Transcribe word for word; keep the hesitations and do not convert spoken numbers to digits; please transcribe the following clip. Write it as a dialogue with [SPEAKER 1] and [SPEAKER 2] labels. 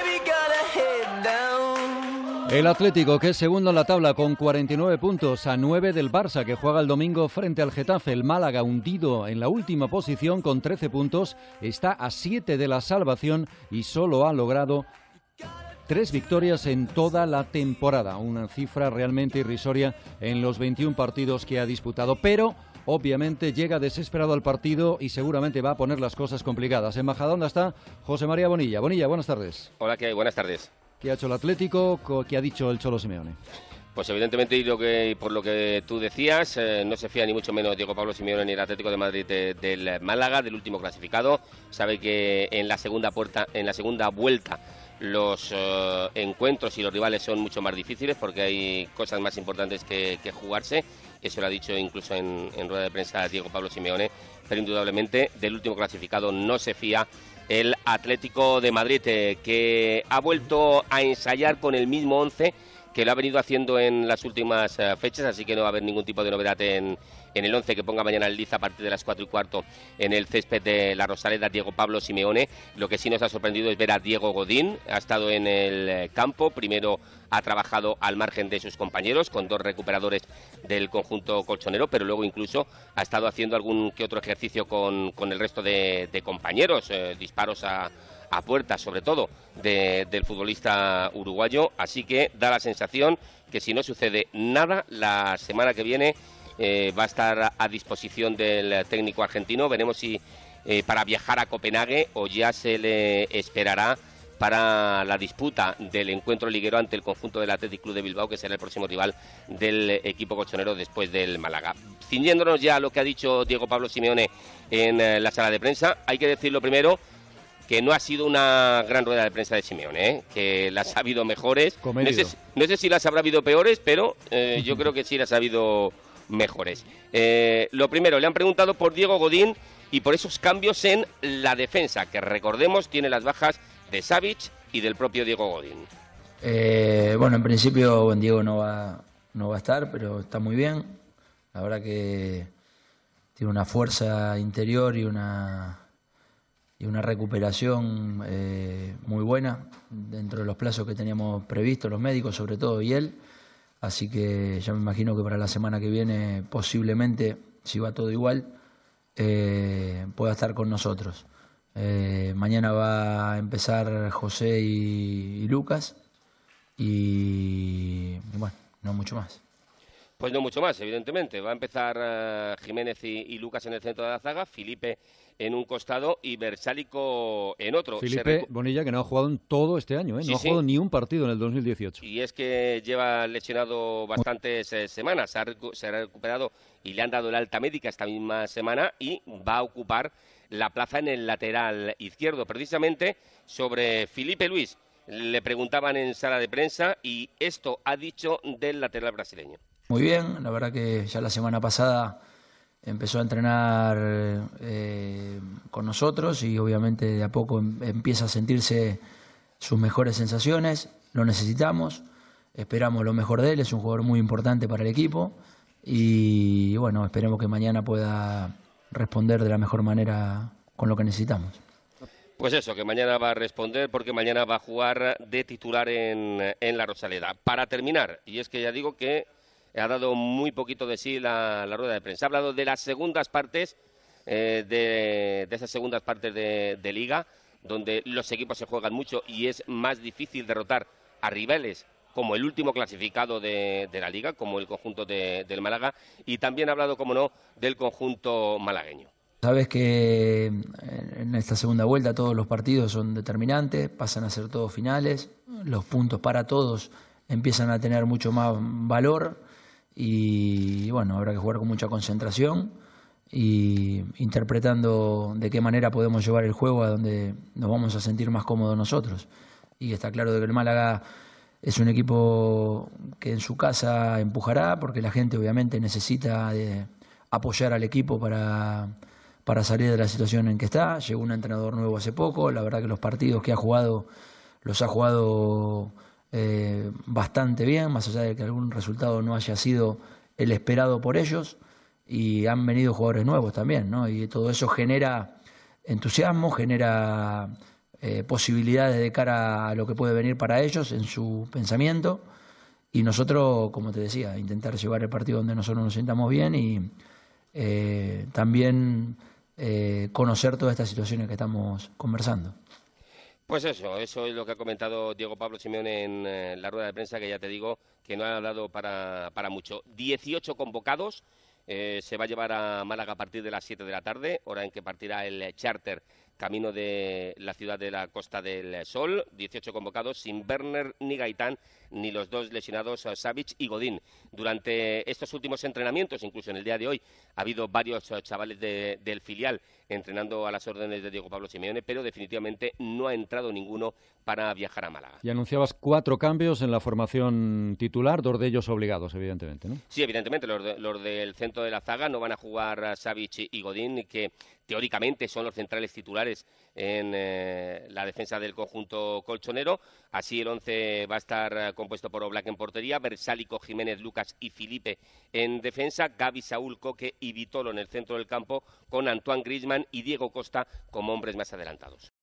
[SPEAKER 1] El Atlético, que es segundo en la tabla con cuarenta y nueve puntos, a nueve del Barça, que juega el domingo frente al Getafe. El Málaga, hundido en la última posición con trece puntos, está a siete de la salvación y solo ha logrado tres victorias en toda la temporada. Una cifra realmente irrisoria en los veintiún partidos que ha disputado. Pero obviamente llega desesperado al partido y seguramente va a poner las cosas complicadas. En Majadahonda está José María Bonilla. Bonilla, buenas tardes.
[SPEAKER 2] Hola, ¿qué hay? Buenas tardes.
[SPEAKER 1] ¿Qué ha hecho el Atlético? ¿Qué ha dicho el Cholo Simeone?
[SPEAKER 2] Pues evidentemente, y lo que, por lo que tú decías, eh, no se fía ni mucho menos Diego Pablo Simeone ni el Atlético de Madrid de, del Málaga, del último clasificado. Sabe que en la segunda puerta, en la segunda vuelta los eh, encuentros y los rivales son mucho más difíciles porque hay cosas más importantes que, que jugarse. Eso lo ha dicho incluso en, en rueda de prensa Diego Pablo Simeone, pero indudablemente del último clasificado no se fía el Atlético de Madrid, eh, que ha vuelto a ensayar con el mismo once que lo ha venido haciendo en las últimas uh, fechas, así que no va a haber ningún tipo de novedad en, en el once que ponga mañana el Liza a partir de las cuatro y cuarto en el césped de la Rosaleda, Diego Pablo Simeone. Lo que sí nos ha sorprendido es ver a Diego Godín, ha estado en el campo, primero ha trabajado al margen de sus compañeros con dos recuperadores del conjunto colchonero, pero luego incluso ha estado haciendo algún que otro ejercicio con, con el resto de, de compañeros, eh, disparos a a puerta, sobre todo, de, del futbolista uruguayo, así que da la sensación que si no sucede nada, la semana que viene eh, va a estar a disposición del técnico argentino. Veremos si eh, para viajar a Copenhague o ya se le esperará para la disputa del encuentro liguero ante el conjunto del Athletic Club de Bilbao, que será el próximo rival del equipo colchonero después del Málaga. Ciñéndonos ya a lo que ha dicho Diego Pablo Simeone en eh, la sala de prensa, hay que decirlo primero, que no ha sido una gran rueda de prensa de Simeone, ¿eh? Que las ha habido mejores. No sé, no sé si las habrá habido peores, pero eh, yo creo que sí las ha habido mejores. Eh, lo primero, le han preguntado por Diego Godín y por esos cambios en la defensa, que recordemos tiene las bajas de Savic y del propio Diego Godín.
[SPEAKER 3] Eh, bueno, en principio bueno, Diego no va, no va a estar, pero está muy bien. La verdad que tiene una fuerza interior y una... y una recuperación eh, muy buena dentro de los plazos que teníamos previstos, los médicos sobre todo y él, así que ya me imagino que para la semana que viene posiblemente, si va todo igual, eh, pueda estar con nosotros. Eh, mañana va a empezar José y, y Lucas y, y bueno, no mucho más.
[SPEAKER 2] Pues no mucho más, evidentemente. Va a empezar uh, Jiménez y, y Lucas en el centro de la zaga, Felipe en un costado y Versálico en otro.
[SPEAKER 1] Felipe recu- Bonilla, que no ha jugado en todo este año, ¿eh?
[SPEAKER 2] Sí,
[SPEAKER 1] no ha
[SPEAKER 2] sí.
[SPEAKER 1] jugado ni un partido en el dos mil dieciocho.
[SPEAKER 2] Y es que lleva lesionado bastantes eh, semanas, se ha, recu- se ha recuperado y le han dado el alta médica esta misma semana y va a ocupar la plaza en el lateral izquierdo. Precisamente sobre Felipe Luis le preguntaban en sala de prensa y esto ha dicho del lateral brasileño.
[SPEAKER 3] Muy bien, la verdad que ya la semana pasada empezó a entrenar eh, con nosotros y obviamente de a poco em- empieza a sentirse sus mejores sensaciones, lo necesitamos, esperamos lo mejor de él, es un jugador muy importante para el equipo y bueno, esperemos que mañana pueda responder de la mejor manera con lo que necesitamos.
[SPEAKER 2] Pues eso, que mañana va a responder porque mañana va a jugar de titular en, en la Rosaleda. Para terminar, y es que ya digo que ha dado muy poquito de sí la, la rueda de prensa. Ha hablado de las segundas partes, eh, de, de esas segundas partes de, de Liga, donde los equipos se juegan mucho y es más difícil derrotar a rivales como el último clasificado de, de la Liga, como el conjunto de, del Málaga, y también ha hablado, como no, del conjunto malagueño.
[SPEAKER 3] Sabes que en esta segunda vuelta todos los partidos son determinantes, pasan a ser todos finales, los puntos para todos empiezan a tener mucho más valor. Y bueno, habrá que jugar con mucha concentración y interpretando de qué manera podemos llevar el juego a donde nos vamos a sentir más cómodos nosotros. Y está claro de que el Málaga es un equipo que en su casa empujará, porque la gente obviamente necesita de apoyar al equipo para, para salir de la situación en que está. Llegó un entrenador nuevo hace poco, la verdad que los partidos que ha jugado los ha jugado Eh, bastante bien, más allá de que algún resultado no haya sido el esperado por ellos, y han venido jugadores nuevos también, ¿no? Y todo eso genera entusiasmo, genera eh, posibilidades de cara a lo que puede venir para ellos en su pensamiento. Y nosotros, como te decía, intentar llevar el partido donde nosotros nos sintamos bien y eh, también eh, conocer todas estas situaciones que estamos conversando.
[SPEAKER 2] Pues eso, eso es lo que ha comentado Diego Pablo Simeone en eh, la rueda de prensa, que ya te digo que no ha dado para, para mucho. dieciocho convocados, eh, se va a llevar a Málaga a partir de las siete de la tarde, hora en que partirá el charter camino de la ciudad de la Costa del Sol. dieciocho convocados, sin Werner ni Gaitán, ni los dos lesionados Savic y Godín. Durante estos últimos entrenamientos, incluso en el día de hoy, ha habido varios chavales de, del filial entrenando a las órdenes de Diego Pablo Simeone, pero definitivamente no ha entrado ninguno para viajar a Málaga.
[SPEAKER 1] Y anunciabas cuatro cambios en la formación titular, dos de ellos obligados, evidentemente, ¿no?
[SPEAKER 2] Sí, evidentemente, los, de, los del centro de la zaga no van a jugar Savic y Godín, que teóricamente son los centrales titulares en eh, la defensa del conjunto colchonero. Así el once va a estar compuesto por Oblak en portería, Versálico, Jiménez, Lucas y Filipe en defensa, Gavi, Saúl, Coque y Vitolo en el centro del campo, con Antoine Griezmann y Diego Costa como hombres más adelantados.